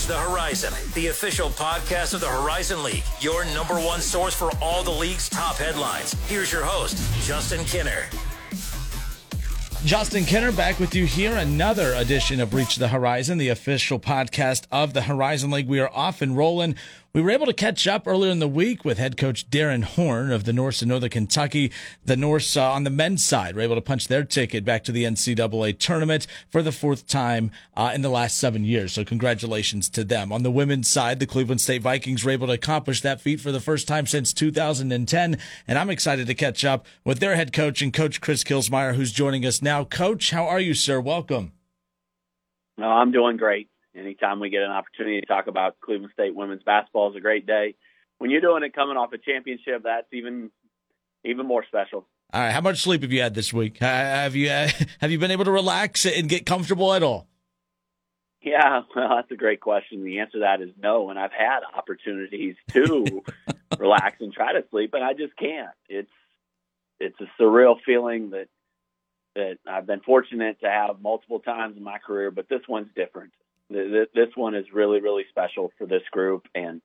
the Horizon, the official podcast of the Horizon League, your number one source for all the league's top headlines. Here's your host, Justin Kinner. Justin Kinner back with you here. Another edition of Reach the Horizon, the official podcast of the Horizon League. We are off and rolling. We were able to catch up earlier in the week with head coach Darren Horn of the Norse in Northern Kentucky. The Norse on the men's side were able to punch their ticket back to the NCAA tournament for the fourth time in the last 7 years. So congratulations to them. On the women's side, the Cleveland State Vikings were able to accomplish that feat for the first time since 2010. And I'm excited to catch up with their head coach and Coach Chris Kilsmeyer, who's joining us now. Coach, how are you, sir? Welcome. No, I'm doing great. Anytime we get an opportunity to talk about Cleveland State women's basketball is a great day. When you're doing it coming off a championship, that's even more special. All right, how much sleep have you had this week? Have you been able to relax and get comfortable at all? Yeah, well, that's a great question. The answer to that is no, and I've had opportunities to relax and try to sleep, but I just can't. It's a surreal feeling that I've been fortunate to have multiple times in my career, but this one's different. This one is really, really special for this group and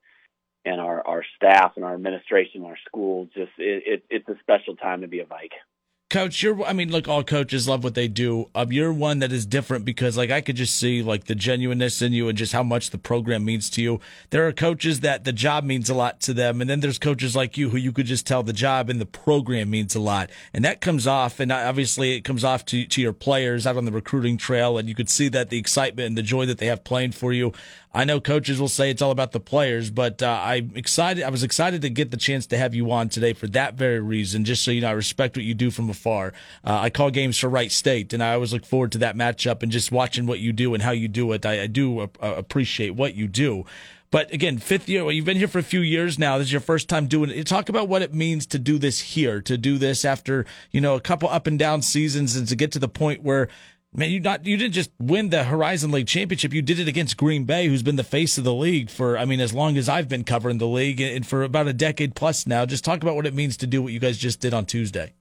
our staff and our administration, our school. Just it's a special time to be a Vike. Coach, look, all coaches love what they do. You're one that is different because, I could just see, the genuineness in you and just how much the program means to you. There are coaches that the job means a lot to them, and then there's coaches like you who you could just tell the job and the program means a lot. And that comes off, and obviously it comes off to your players out on the recruiting trail, and you could see that the excitement and the joy that they have playing for you. I know coaches will say it's all about the players, but I was excited to get the chance to have you on today for that very reason, just so you know I respect what you do from afar. I call games for Wright State, and I always look forward to that matchup and just watching what you do and how you do it. I do appreciate what you do. But again, fifth year, you've been here for a few years now. This is your first time doing it. Talk about what it means to do this here, to do this after, a couple up and down seasons and to get to the point where, man, you didn't just win the Horizon League championship. You did it against Green Bay, who's been the face of the league for, as long as I've been covering the league and for about a decade plus now. Just talk about what it means to do what you guys just did on Tuesday.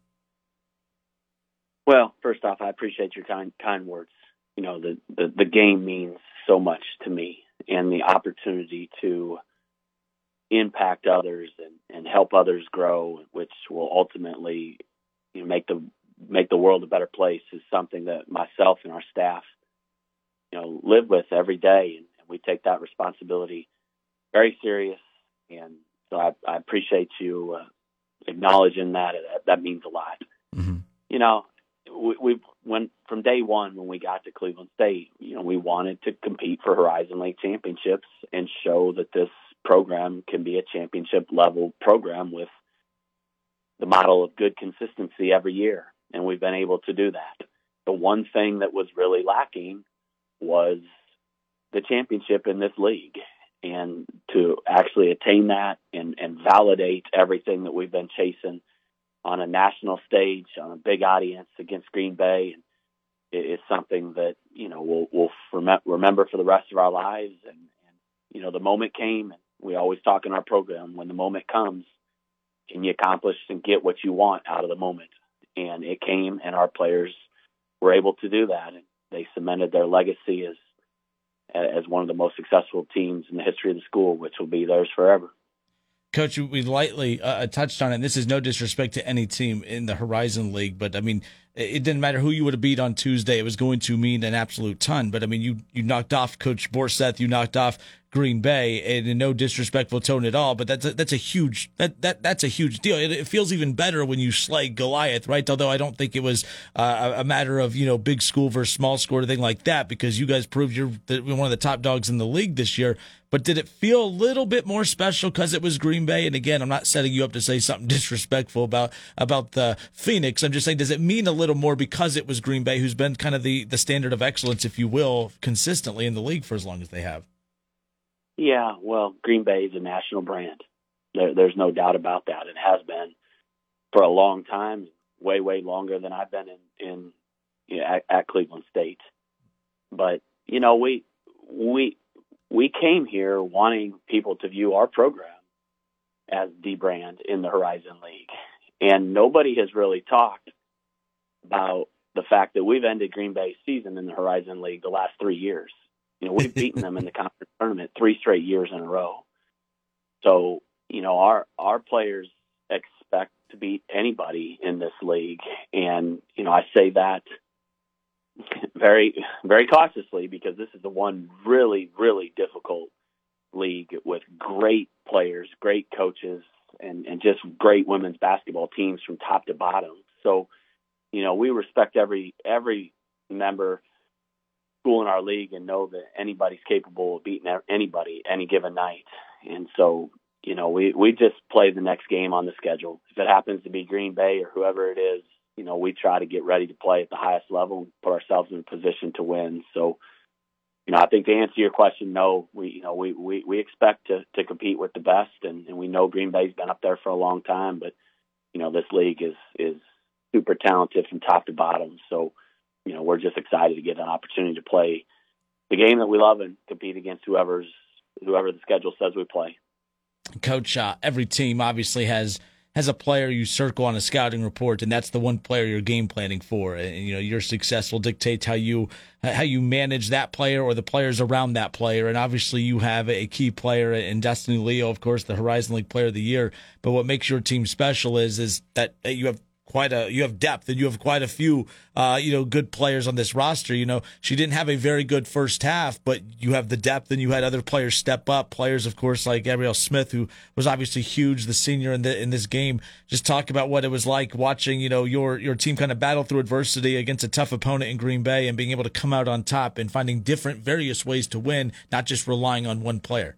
Well, first off, I appreciate your kind words. The game means so much to me, and the opportunity to impact others and help others grow, which will ultimately make the world a better place, is something that myself and our staff, live with every day, and we take that responsibility very serious. And so I appreciate you acknowledging that. That means a lot. Mm-hmm. We went from day one when we got to Cleveland State. We wanted to compete for Horizon League championships and show that this program can be a championship level program with the model of good consistency every year. And we've been able to do that. The one thing that was really lacking was the championship in this league. And to actually attain that and validate everything that we've been chasing on a national stage, on a big audience against Green Bay, is something that, we'll remember for the rest of our lives. And the moment came, and we always talk in our program, when the moment comes, can you accomplish and get what you want out of the moment? And it came, and our players were able to do that. And they cemented their legacy as one of the most successful teams in the history of the school, which will be theirs forever. Coach, we lightly touched on it. And this is no disrespect to any team in the Horizon League, but it didn't matter who you would have beat on Tuesday. It was going to mean an absolute ton. But you knocked off Coach Borseth, you knocked off Green Bay, and in no disrespectful tone at all. But that's a huge deal. It feels even better when you slay Goliath, right? Although I don't think it was a matter of big school versus small school or anything like that, because you guys proved you're one of the top dogs in the league this year. But did it feel a little bit more special because it was Green Bay? And again, I'm not setting you up to say something disrespectful about the Phoenix. I'm just saying, does it mean a little more because it was Green Bay, who's been kind of the standard of excellence, if you will, consistently in the league for as long as they have? Yeah, well, Green Bay is a national brand. There's no doubt about that. It has been for a long time, way, way longer than I've been at Cleveland State. But, we came here wanting people to view our program as the brand in the Horizon League. And nobody has really talked about the fact that we've ended Green Bay's season in the Horizon League the last 3 years. We've beaten them in the conference tournament 3 straight years in a row. So, our players expect to beat anybody in this league. And, I say that very, very cautiously because this is the one really, really difficult league with great players, great coaches, and just great women's basketball teams from top to bottom. So, we respect every member school in our league and know that anybody's capable of beating anybody any given night. And so, we just play the next game on the schedule. If it happens to be Green Bay or whoever it is, we try to get ready to play at the highest level and put ourselves in a position to win. So, I think to answer your question, no, we expect to compete with the best, and we know Green Bay's been up there for a long time, but, this league is super talented from top to bottom. So, we're just excited to get an opportunity to play the game that we love and compete against whoever the schedule says we play. Coach, every team obviously has a player you circle on a scouting report, and that's the one player you're game planning for. And your success will dictate how you manage that player or the players around that player. And obviously, you have a key player in Destiny Leo, of course, the Horizon League Player of the Year. But what makes your team special is that you have depth, and you have quite a few, good players on this roster. She didn't have a very good first half, but you have the depth, and you had other players step up. Players, of course, like Gabrielle Smith, who was obviously huge, the senior in this game. Just talk about what it was like watching, your team kind of battle through adversity against a tough opponent in Green Bay and being able to come out on top and finding various ways to win, not just relying on one player.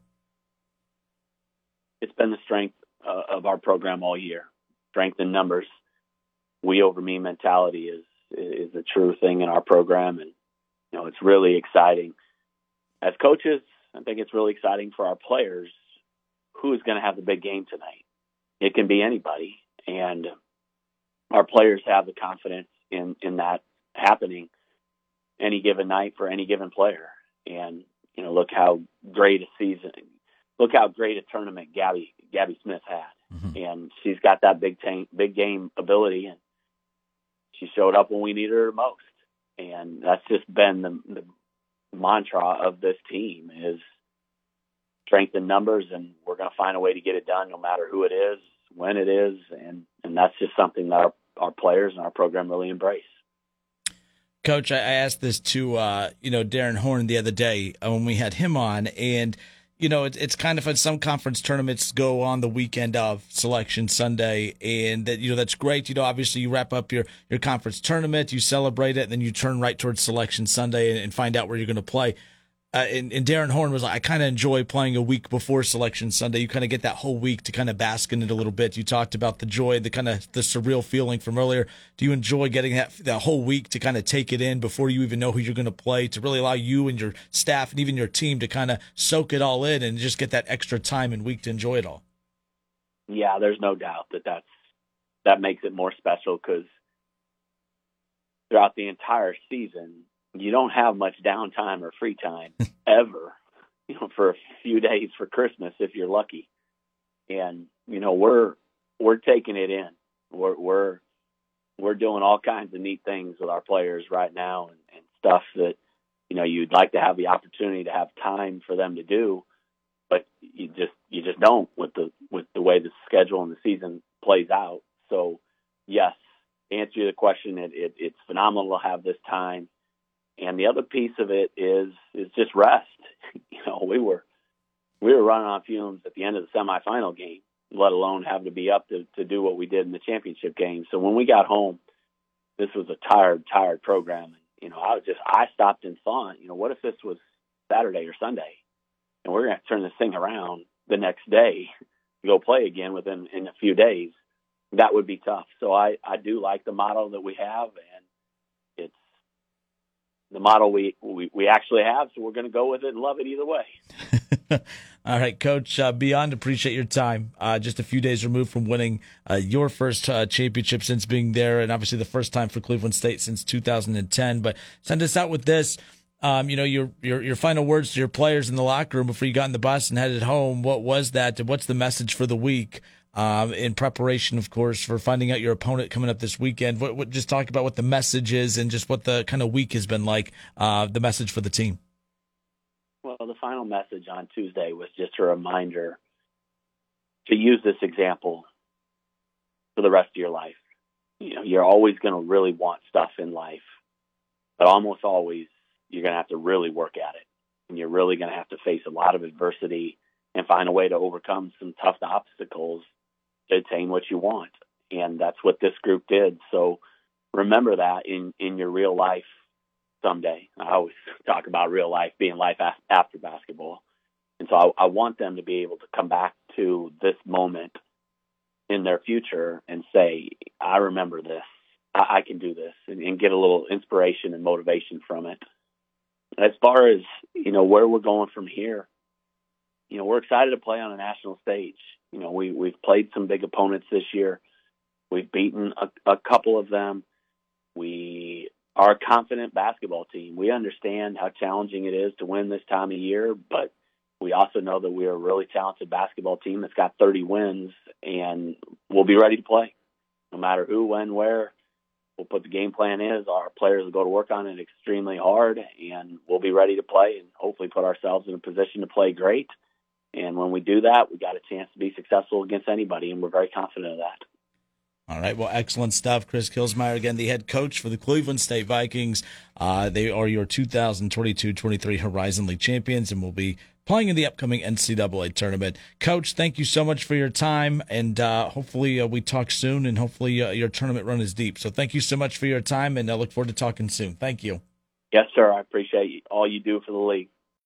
It's been the strength of our program all year. Strength in numbers. We over me mentality is a true thing in our program, and it's really exciting. As coaches, I think it's really exciting for our players. Who is going to have the big game tonight? It can be anybody, and our players have the confidence in that happening any given night for any given player. And look how great a tournament Gabby Smith had, mm-hmm. and she's got that big game ability, and she showed up when we needed her most. And that's just been the mantra of this team is strength in numbers, and we're going to find a way to get it done no matter who it is, when it is. And that's just something that our players and our program really embrace. Coach, I asked this to, Darren Horn the other day when we had him on, and it's kind of fun. Some conference tournaments go on the weekend of Selection Sunday, and that's great. Obviously you wrap up your conference tournament, you celebrate it, and then you turn right towards Selection Sunday and find out where you're going to play. And Darren Horn was like, I kind of enjoy playing a week before Selection Sunday. You kind of get that whole week to kind of bask in it a little bit. You talked about the joy, the kind of the surreal feeling from earlier. Do you enjoy getting that whole week to kind of take it in before you even know who you're going to play, to really allow you and your staff and even your team to kind of soak it all in and just get that extra time and week to enjoy it all? Yeah, there's no doubt that makes it more special, because throughout the entire season, you don't have much downtime or free time ever, for a few days for Christmas if you're lucky. And, we're taking it in. We're doing all kinds of neat things with our players right now and stuff that, you'd like to have the opportunity to have time for them to do, but you just don't with the way the schedule and the season plays out. So yes, to answer the question, it's phenomenal to have this time. And the other piece of it is just rest. We were running on fumes at the end of the semifinal game, let alone having to be up to do what we did in the championship game. So when we got home, this was a tired program. I stopped and thought, what if this was Saturday or Sunday, and we're going to turn this thing around the next day to go play again in a few days? That would be tough. So I do like the model that we have, and it's the model we actually have, so we're going to go with it and love it either way. All right, Coach, beyond appreciate your time. Just a few days removed from winning your first championship since being there, and obviously the first time for Cleveland State since 2010. But send us out with this. Your final words to your players in the locker room before you got in the bus and headed home. What was that? What's the message for the week? In preparation, of course, for finding out your opponent coming up this weekend. Just talk about what the message is and just what the kind of week has been like, the message for the team. Well, the final message on Tuesday was just a reminder to use this example for the rest of your life. You know, you're always going to really want stuff in life, but almost always you're going to have to really work at it. And you're really going to have to face a lot of adversity and find a way to overcome some tough obstacles to attain what you want. And that's what this group did. So remember that in your real life someday. I always talk about real life being life after basketball. And so I want them to be able to come back to this moment in their future and say, I remember this. I can do this, and get a little inspiration and motivation from it. As far as, where we're going from here, we're excited to play on a national stage. We've played some big opponents this year. We've beaten a couple of them. We are a confident basketball team. We understand how challenging it is to win this time of year, but we also know that we are a really talented basketball team that's got 30 wins, and we'll be ready to play. No matter who, when, where, we'll put the game plan in. Our players will go to work on it extremely hard, and we'll be ready to play and hopefully put ourselves in a position to play great. And when we do that, we got a chance to be successful against anybody, and we're very confident of that. All right, well, excellent stuff. Chris Killsmeyer, again, the head coach for the Cleveland State Vikings. They are your 2022-23 Horizon League champions and will be playing in the upcoming NCAA tournament. Coach, thank you so much for your time, and hopefully we talk soon, and hopefully your tournament run is deep. So thank you so much for your time, and I look forward to talking soon. Thank you. Yes, sir. I appreciate all you do for the league.